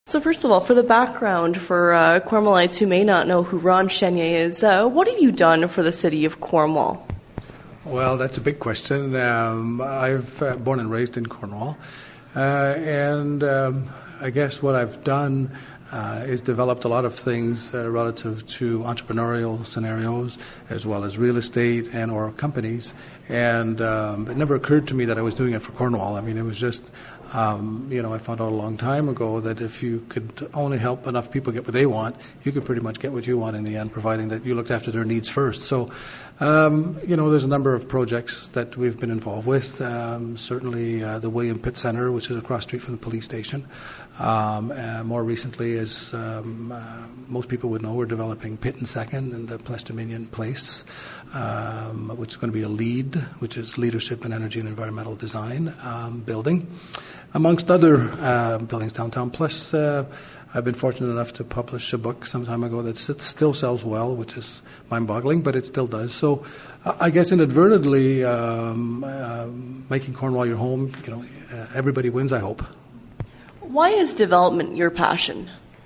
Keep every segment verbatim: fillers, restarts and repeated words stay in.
So first of all, for the background, for uh, Cornwallites who may not know who Ron Chenier is, uh, what have you done for the city of Cornwall? Well, that's a big question. Um, I've uh, born and raised in Cornwall, uh, and um, I guess what I've done uh, is developed a lot of things uh, relative to entrepreneurial scenarios, as well as real estate and or companies. And um, it never occurred to me that I was doing it for Cornwall. I mean, it was just, um, you know, I found out a long time ago that if you could only help enough people get what they want, you could pretty much get what you want in the end, providing that you looked after their needs first. So, um, you know, there's a number of projects that we've been involved with. Um, certainly uh, the William Pitt Centre, which is across the street from the police station. Um, uh, more recently, as um, uh, most people would know, we're developing Pitt and Second in the Place Dominion Place, um, which is going to be a LEED, which is Leadership in Energy and Environmental Design um, building, amongst other uh, buildings downtown. Plus, uh, I've been fortunate enough to publish a book some time ago that still sells well, which is mind-boggling, but it still does. So uh, I guess inadvertently, um, uh, making Cornwall your home, you know, uh, everybody wins, I hope. Why is development your passion?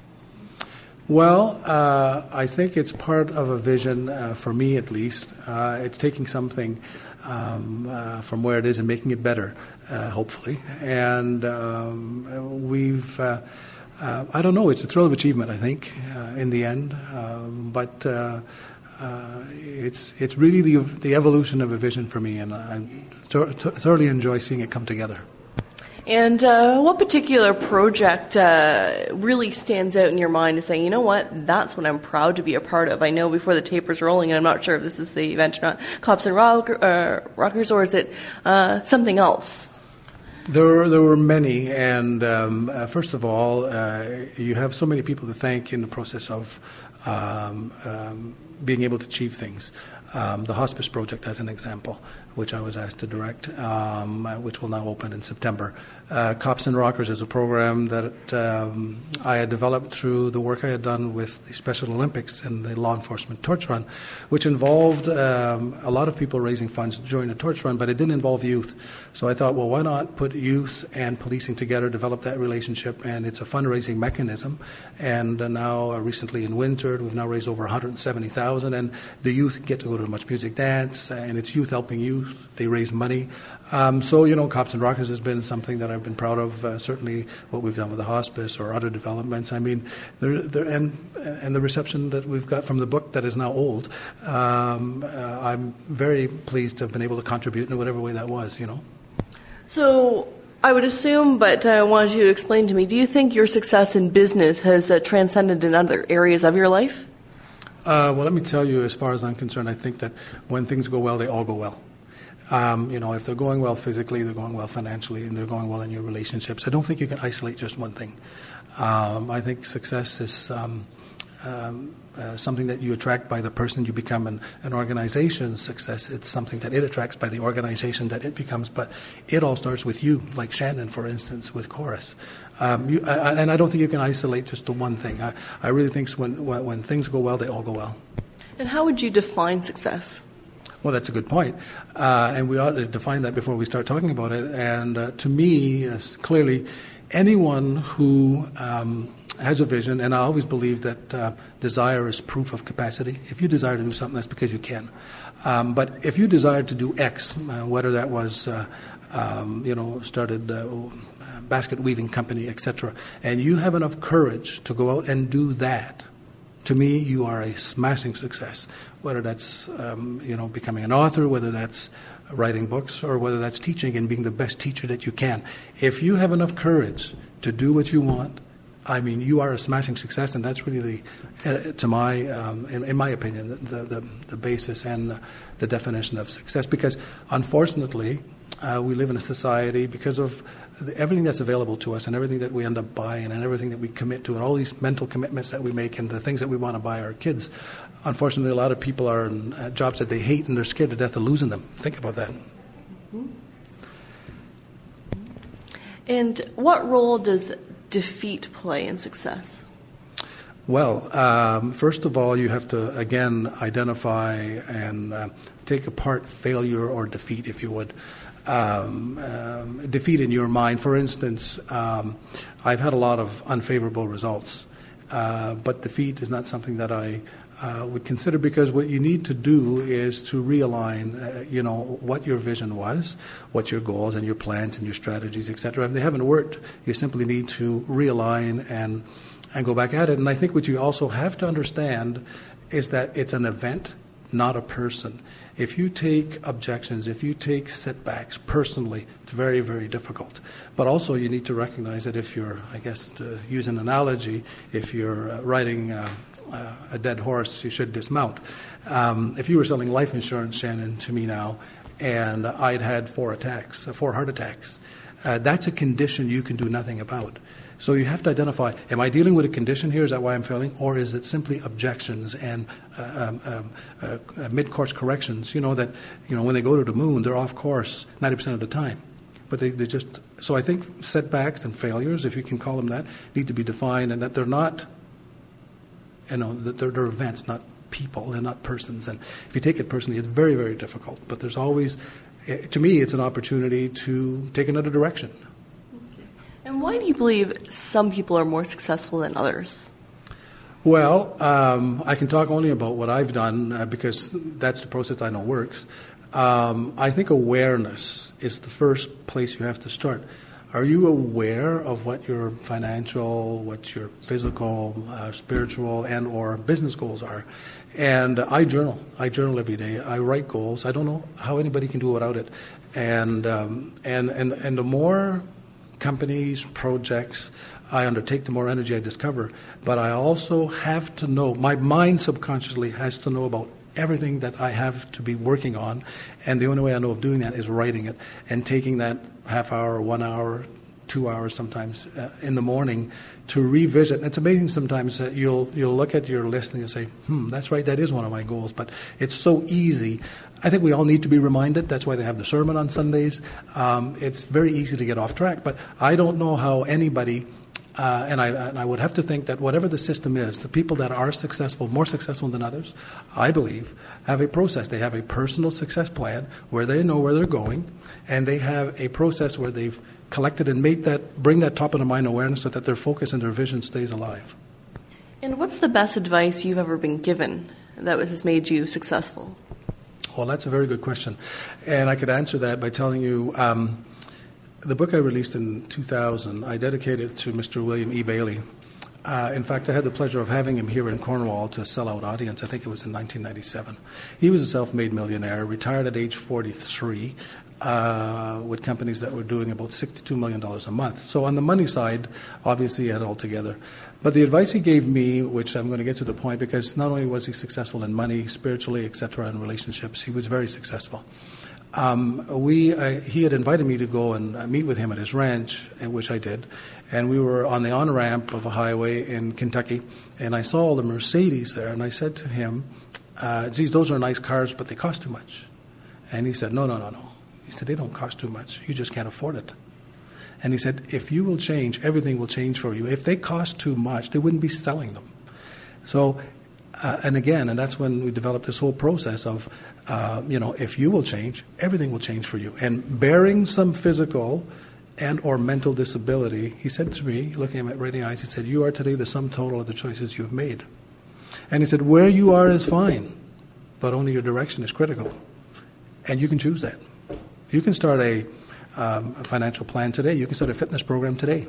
Well, uh, I think it's part of a vision, uh, for me at least. Uh, it's taking something um, uh, from where it is and making it better, uh, hopefully. And um, we've, uh, uh, I don't know, it's a thrill of achievement, I think, uh, in the end. Um, but uh, uh, it's it's really the the evolution of a vision for me, and I th- th- thoroughly enjoy seeing it come together. And uh, what particular project uh, really stands out in your mind and saying, you know what, that's what I'm proud to be a part of? I know before the taper's rolling, and I'm not sure if this is the event or not, Cops and Rock, uh, Rockers, or is it uh, something else? There were, there were many, and um, uh, first of all, uh, you have so many people to thank in the process of um, um, being able to achieve things. Um, the hospice project, as an example, which I was asked to direct, um, which will now open in September. Uh, Cops and Rockers is a program that um, I had developed through the work I had done with the Special Olympics and the law enforcement torch run, which involved um, a lot of people raising funds during the torch run, but it didn't involve youth. So I thought, well, why not put youth and policing together, develop that relationship, and it's a fundraising mechanism. And uh, now, uh, recently in Winterd, we've now raised over one hundred seventy thousand dollars, and the youth get to go to Much Music Dance, and it's youth helping youth. They raise money. Um, so, you know, Cops and Rockers has been something that I've been proud of, uh, certainly what we've done with the hospice or other developments. I mean, there, there, and, and the reception that we've got from the book that is now old, um, uh, I'm very pleased to have been able to contribute in whatever way that was, you know. So I would assume, but I wanted you to explain to me, do you think your success in business has uh, transcended in other areas of your life? Uh, well, let me tell you, as far as I'm concerned, I think that when things go well, they all go well. Um, you know, if they're going well physically, they're going well financially, and they're going well in your relationships. I don't think you can isolate just one thing. Um, I think success is um, um, uh, something that you attract by the person you become. An, an organization's success, it's something that it attracts by the organization that it becomes. But it all starts with you, like Shannon, for instance, with Chorus. Um, you, I, and I don't think you can isolate just the one thing. I, I really think when, when when things go well, they all go well. And how would you define success? Well, that's a good point. Uh, and we ought to define that before we start talking about it. And uh, to me, as clearly, anyone who um, has a vision, and I always believe that uh, desire is proof of capacity. If you desire to do something, that's because you can. Um, but if you desire to do X, uh, whether that was, uh, um, you know, started uh, basket weaving company, et cetera, and you have enough courage to go out and do that, to me, you are a smashing success. Whether that's um, you know becoming an author, whether that's writing books, or whether that's teaching and being the best teacher that you can. If you have enough courage to do what you want, I mean, you are a smashing success, and that's really, the, uh, to my, um, in, in my opinion, the, the, the basis and the, the definition of success. Because unfortunately, uh, we live in a society because of the, everything that's available to us and everything that we end up buying and everything that we commit to and all these mental commitments that we make and the things that we want to buy our kids. Unfortunately, a lot of people are in uh, jobs that they hate and they're scared to death of losing them. Think about that. And what role does defeat play in success? Well, um, first of all, you have to, again, identify and uh, take apart failure or defeat, if you would. um, um, defeat in your mind. For instance, um, I've had a lot of unfavorable results, uh, but defeat is not something that I uh, would consider, because what you need to do is to realign, uh, you know, what your vision was, what your goals and your plans and your strategies, et cetera. If they haven't worked, you simply need to realign and and go back at it. And I think what you also have to understand is that it's an event, not a person. If you take objections, if you take setbacks personally, it's very, very difficult. But also you need to recognize that if you're, I guess to use an analogy, if you're uh, riding uh, uh, a dead horse, you should dismount. Um, if you were selling life insurance, Shannon, to me now, and I'd had four attacks, uh, four heart attacks, uh, that's a condition you can do nothing about. So you have to identify, am I dealing with a condition here? Is that why I'm failing? Or is it simply objections and uh, um, um, uh, uh, mid-course corrections? You know, that, you know, when they go to the moon, they're off course ninety percent of the time. But they, they just, so I think setbacks and failures, if you can call them that, need to be defined, and that they're not, you know, that they're, they're events, not people, they're not persons. And if you take it personally, it's very, very difficult. But there's always, to me, it's an opportunity to take another direction. And why do you believe some people are more successful than others? Well, um, I can talk only about what I've done uh, because that's the process I know works. Um, I think awareness is the first place you have to start. Are you aware of what your financial, what your physical, uh, spiritual, and or business goals are? And uh, I journal. I journal every day. I write goals. I don't know how anybody can do without it. And um, and and and the more companies, projects I undertake, the more energy I discover. But I also have to know, my mind subconsciously has to know about everything that I have to be working on. And the only way I know of doing that is writing it and taking that half hour, one hour, two hours sometimes uh, in the morning to revisit. And it's amazing sometimes that you'll you'll look at your list and you'll say, hmm, that's right, that is one of my goals. But it's so easy. I think we all need to be reminded. That's why they have the sermon on Sundays. Um, it's very easy to get off track. But I don't know how anybody, uh, and, I, and I would have to think that whatever the system is, the people that are successful, more successful than others, I believe, have a process. They have a personal success plan where they know where they're going, and they have a process where they've collected and made that, bring that top of the mind awareness so that their focus and their vision stays alive. And what's the best advice you've ever been given that has made you successful? Well, that's a very good question. And I could answer that by telling you um, the book I released in two thousand, I dedicated to Mister William E. Bailey. Uh, in fact, I had the pleasure of having him here in Cornwall to a sellout audience. I think it was in nineteen ninety-seven. He was a self-made millionaire, retired at age forty-three, uh, with companies that were doing about sixty-two million dollars a month. So on the money side, obviously he had it all together. But the advice he gave me, which I'm going to get to the point, because not only was he successful in money, spiritually, et cetera, in relationships, he was very successful. Um, we, uh, he had invited me to go and uh, meet with him at his ranch, which I did. And we were on the on-ramp of a highway in Kentucky, and I saw the Mercedes there, and I said to him, uh, geez, those are nice cars, but they cost too much. And he said, no, no, no, no. He said, they don't cost too much. You just can't afford it. And he said, if you will change, everything will change for you. If they cost too much, they wouldn't be selling them. So, uh, and again, and that's when we developed this whole process of, uh, you know, if you will change, everything will change for you. And bearing some physical and or mental disability, he said to me, looking at me right in the eyes, he said, you are today the sum total of the choices you have made. And he said, where you are is fine, but only your direction is critical. And you can choose that. You can start a Um, a financial plan today. You can start a fitness program today.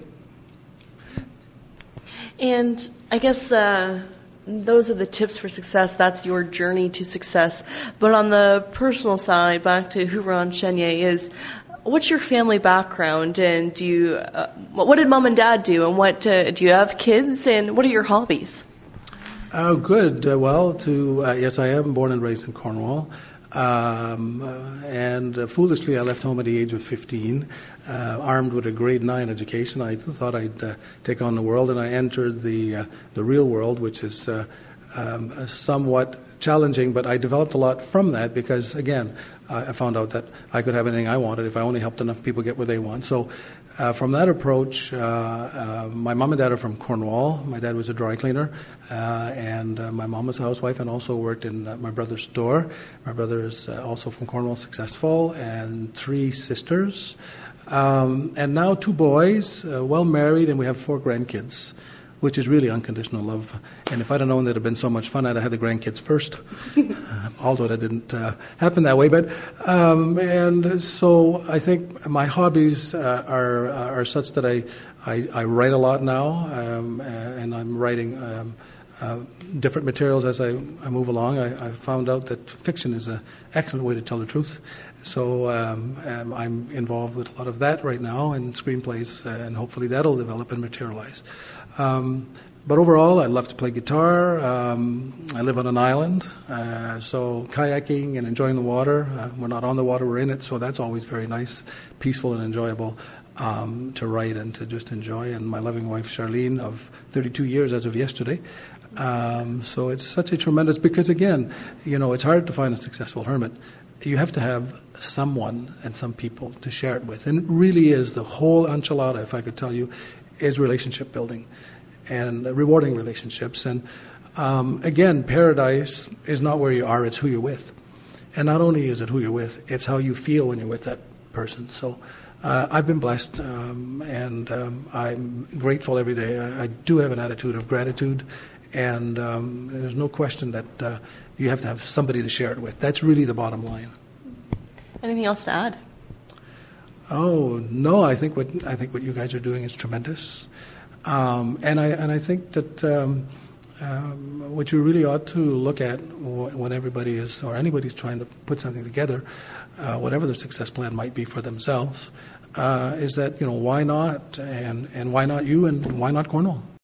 And I guess uh, those are the tips for success. That's your journey to success. But on the personal side, back to Huron Chenier, is what's your family background? And do you, uh, what did mom and dad do? And what uh, do you have kids? And what are your hobbies? Oh, good. Uh, well, to uh, yes, I am born and raised in Cornwall. Um, uh, and uh, foolishly, I left home at the age of fifteen, uh, armed with a grade nine education. I thought I'd uh, take on the world, and I entered the uh, the real world, which is uh, um, somewhat challenging. But I developed a lot from that because, again, uh, I found out that I could have anything I wanted if I only helped enough people get what they want. So Uh, from that approach, uh, uh, my mom and dad are from Cornwall. My dad was a dry cleaner, uh, and uh, my mom was a housewife and also worked in uh, my brother's store. My brother is uh, also from Cornwall, successful, and three sisters. Um, and now two boys, uh, well married, and we have four grandkids, which is really unconditional love. And if I'd have known that it had been so much fun, I'd have had the grandkids first, uh, although that didn't uh, happen that way. But um, and so I think my hobbies uh, are are such that I, I, I write a lot now, um, and I'm writing um, uh, different materials as I, I move along. I, I found out that fiction is an excellent way to tell the truth. So um, um, I'm involved with a lot of that right now, and screenplays, uh, and hopefully that'll develop and materialize. Um, but overall, I love to play guitar. Um, I live on an island, uh, so kayaking and enjoying the water. Uh, we're not on the water, we're in it, so that's always very nice, peaceful and enjoyable um, to write and to just enjoy. And my loving wife, Charlene, of thirty-two years as of yesterday. Um, so it's such a tremendous, because again, you know, it's hard to find a successful hermit. You have to have someone and some people to share it with. And it really is the whole enchilada, if I could tell you, is relationship building and rewarding relationships. And um, again, paradise is not where you are, it's who you're with. And not only is it who you're with, it's how you feel when you're with that person. So uh, I've been blessed, um, and um, I'm grateful every day. I, I do have an attitude of gratitude, and um, there's no question that uh, you have to have somebody to share it with. That's really the bottom line. Anything else to add? Oh no, I think what I think what you guys are doing is tremendous, um, and I and I think that um, um, what you really ought to look at w- when everybody is or anybody's trying to put something together, uh, whatever their success plan might be for themselves, uh, is that, you know, why not, and and why not you, and why not Cornwall?